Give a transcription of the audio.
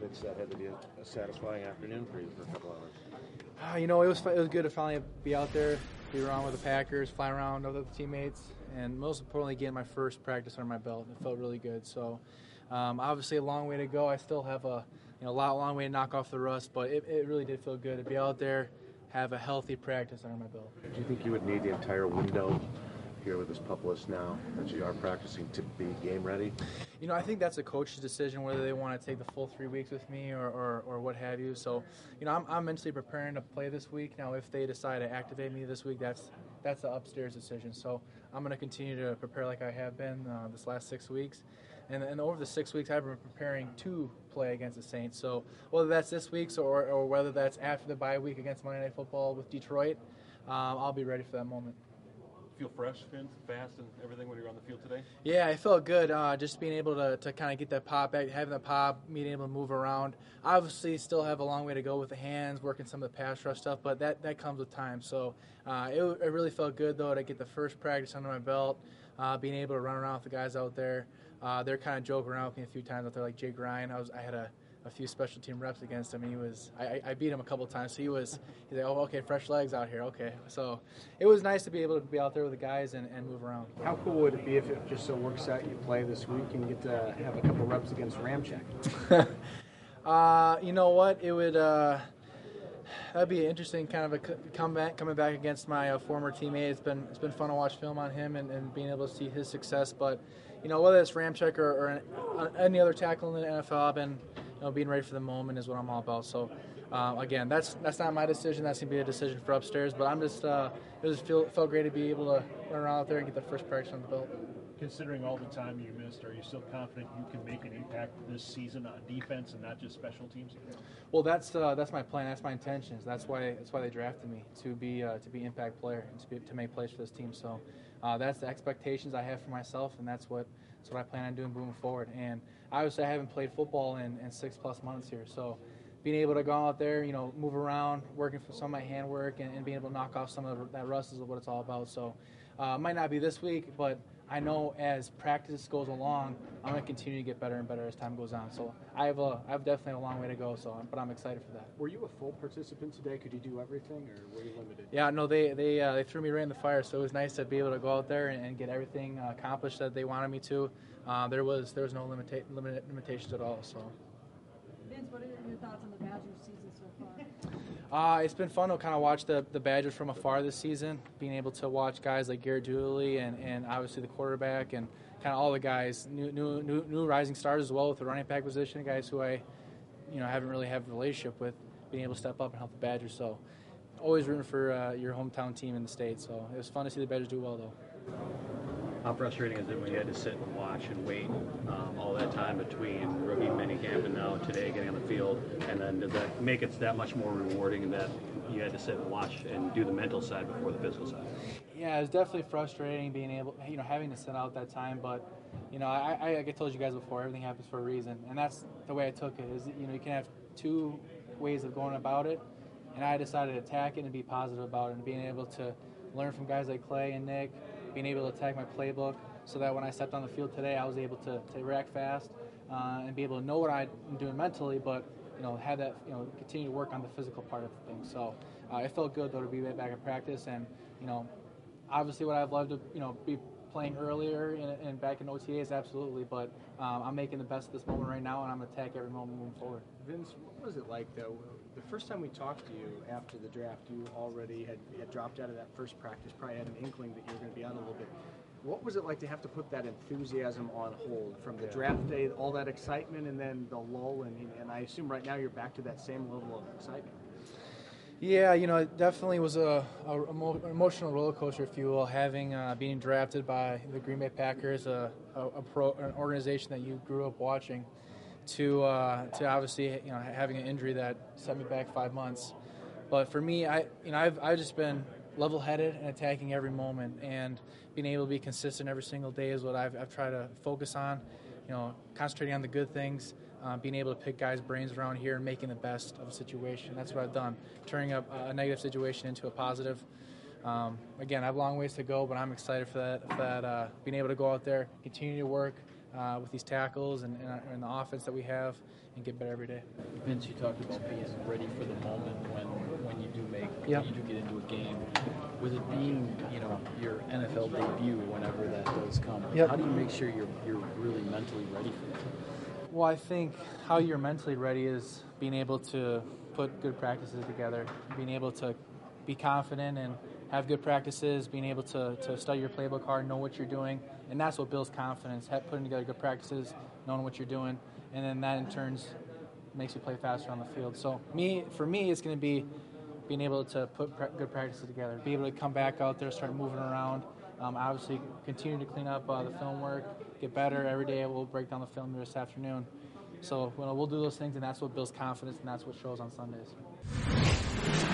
benefits that had to be a satisfying afternoon for you for a couple hours? It was good to finally be out there, be around with the Packers, fly around with other teammates, and most importantly, getting my first practice under my belt. It felt really good. So, obviously, a long way to go. I still have a long way to knock off the rust, but it really did feel good to be out there, have a healthy practice under my belt. Do you think you would need the entire window here with this pup list now that you are practicing to be game ready? I think that's a coach's decision whether they want to take the full 3 weeks with me or what have you. So, I'm mentally preparing to play this week. Now, if they decide to activate me this week, that's the upstairs decision. So, I'm going to continue to prepare like I have been this last 6 weeks. And over the 6 weeks, I've been preparing to play against the Saints. So, whether that's this week's or whether that's after the bye week against Monday Night Football with Detroit, I'll be ready for that moment. Feel fresh, fast, and everything when you're on the field today? Yeah, I felt good. Just being able to kind of get that pop back, having the pop, being able to move around. Obviously, still have a long way to go with the hands, working some of the pass rush stuff, but that comes with time. So it really felt good, though, to get the first practice under my belt, being able to run around with the guys out there. They're kind of joking around with me a few times out there, like Jake Ryan. I had a few special team reps against him, and I beat him a couple times. So he's like, oh, okay, fresh legs out here, okay. So it was nice to be able to be out there with the guys and move around. How cool would it be if it just so works out you play this week and get to have a couple reps against Ramczyk? You know what? It would that'd be an interesting kind of a comeback coming back against my former teammate. It's been fun to watch film on him and being able to see his success. But whether it's Ramczyk or any other tackle in the NFL, I've been being ready for the moment is what I'm all about. So, again, that's not my decision. That's going to be a decision for upstairs. But I'm just felt great to be able to run around out there and get that first practice on the belt. Considering all the time you missed, are you still confident you can make an impact this season on defense and not just special teams? Well, that's my plan. That's my intentions. That's why they drafted me to be impact player and to make plays for this team. So that's the expectations I have for myself, and that's what I plan on doing moving forward. And obviously, I haven't played football in 6+ months here, so being able to go out there, move around, working for some of my handwork, and being able to knock off some of that rust is what it's all about. So it might not be this week, but I know as practice goes along, I'm going to continue to get better and better as time goes on. So I have definitely a long way to go. But I'm excited for that. Were you a full participant today? Could you do everything, or were you limited? Yeah, no, they threw me right in the fire. So it was nice to be able to go out there and get everything accomplished that they wanted me to. There was no limitations at all. So. Vince, what are your thoughts on the Badgers season so far? It's been fun to kind of watch the Badgers from afar this season, being able to watch guys like Garrett Dooley and obviously the quarterback and kind of all the guys, new rising stars as well with the running back position, guys who I haven't really had a relationship with, being able to step up and help the Badgers. So always rooting for your hometown team in the state. So it was fun to see the Badgers do well, though. How frustrating is it when you had to sit and watch and wait all that time between rookie minicamp and now today getting on the field? And then does that make it that much more rewarding that you had to sit and watch and do the mental side before the physical side? Yeah, it's definitely frustrating being able, having to sit out that time. But, I told you guys before, everything happens for a reason. And that's the way I took it is, you can have two ways of going about it. And I decided to attack it and be positive about it and being able to learn from guys like Clay and Nick, being able to attack my playbook so that when I stepped on the field today, I was able to react fast and be able to know what I'm doing mentally, but have that continue to work on the physical part of things. So it felt good though to be back at practice, and obviously what I've loved to be playing earlier and back in OTAs, absolutely, but I'm making the best of this moment right now, and I'm gonna attack every moment moving forward. Vince, what was it like though? The first time we talked to you after the draft, you already had dropped out of that first practice, probably had an inkling that you were going to be out a little bit. What was it like to have to put that enthusiasm on hold from the draft day, all that excitement, and then the lull? And I assume right now you're back to that same level of excitement. Yeah, it definitely was an emotional roller coaster, if you will, having being drafted by the Green Bay Packers, an organization that you grew up watching, to obviously having an injury that set me back 5 months. But for me, I've just been level-headed and attacking every moment, and being able to be consistent every single day is what I've tried to focus on. Concentrating on the good things, being able to pick guys' brains around here and making the best of a situation. That's what I've done, turning a negative situation into a positive. Again, I have long ways to go, but I'm excited for that being able to go out there, continue to work, with these tackles and the offense that we have, and get better every day. Vince, you talked about being ready for the moment when you do Yep. when you do get into a game. With it being, your NFL debut, whenever that does come, Yep. how do you make sure you're really mentally ready for it? Well, I think how you're mentally ready is being able to put good practices together, being able to be confident and have good practices, being able to study your playbook hard, know what you're doing, and that's what builds confidence, putting together good practices, knowing what you're doing, and then that in turn makes you play faster on the field. So for me, it's going to be being able to put good practices together, be able to come back out there, start moving around, obviously continue to clean up the film work, get better every day. We'll break down the film this afternoon. So we'll do those things, and that's what builds confidence, and that's what shows on Sundays.